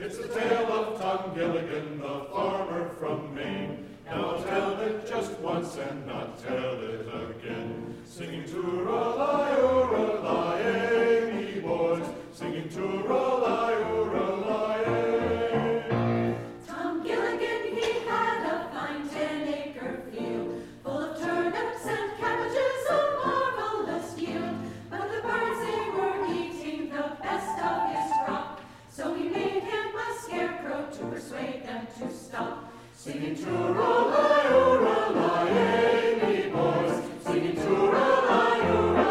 It's the tale of Tom Gilligan, the farmer from Maine. Now I'll tell it just once and not tell it again. Singing tooralai, me boys, singing tooralai. Tom Gilligan, he had a fine 10-acre field, full of turnips and cabbages, a marvelous yield. But the birds, they were eating the best of his crop, so he made him a scarecrow to persuade them to stop. Singing tooralai, me boys, singing tooralai.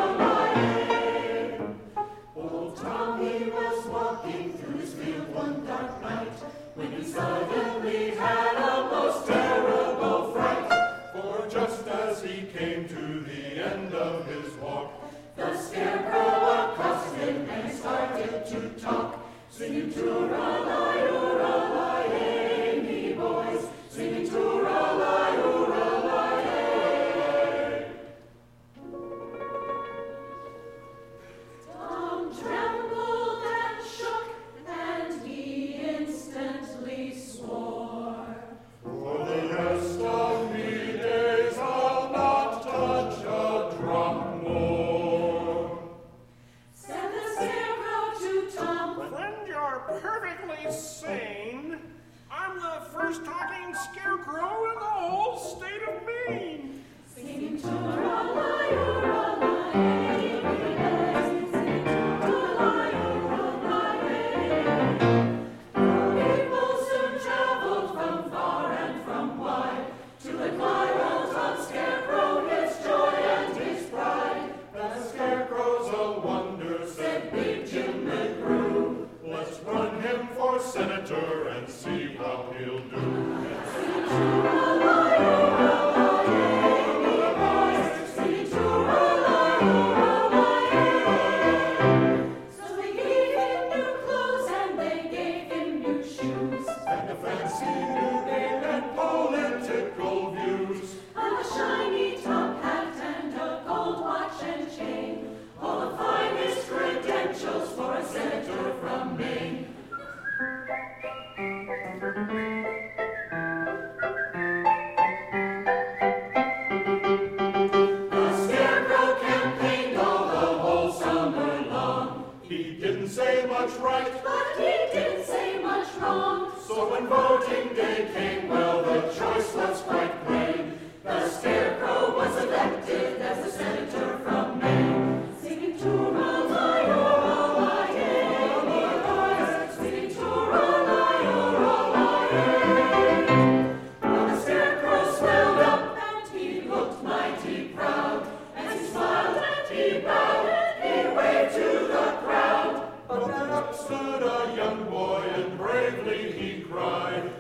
Old Tom, he was walking through his field one dark night, when he suddenly had a most terrible fright. For just as he came to the end of his walk, The scarecrow accosted him and started to talk, singing tooralai, me boys, singing tooralai. Tom trembled and shook, and he instantly swore. for the rest of me days I'll not touch a drop more. Said the scarecrow to Tom, Friend, you're perfectly sane. I'm the first talking scarecrow in the whole state of Maine. singing tooralai, me boys, singing tooralai. People soon traveled from far and from wide to admire old Tom Scarecrow, his joy and his pride. That scarecrow's a wonder, Said Big Jim McGrew, let's run him for senator and see how he'll do. singing tooralai, me boys, singing tooralai. So they gave him new clothes and they gave him new shoes, And a fancy new name and political views. and a shiny top hat and a gold watch and chain, all the finest credentials for a senator from Maine. The scarecrow campaigned all the whole summer long, He didn't say much right, but he didn't say much wrong. so when voting day came, well, the choice was quite plain. The scarecrow was elected as the senator from Maine, singing tooralai, me boys, singing tooralai. Well, the scarecrow swelled up and he looked mighty proud, as he smiled and he bowed and he waved to the crowd. But then up stood a young boy and bravely he cried,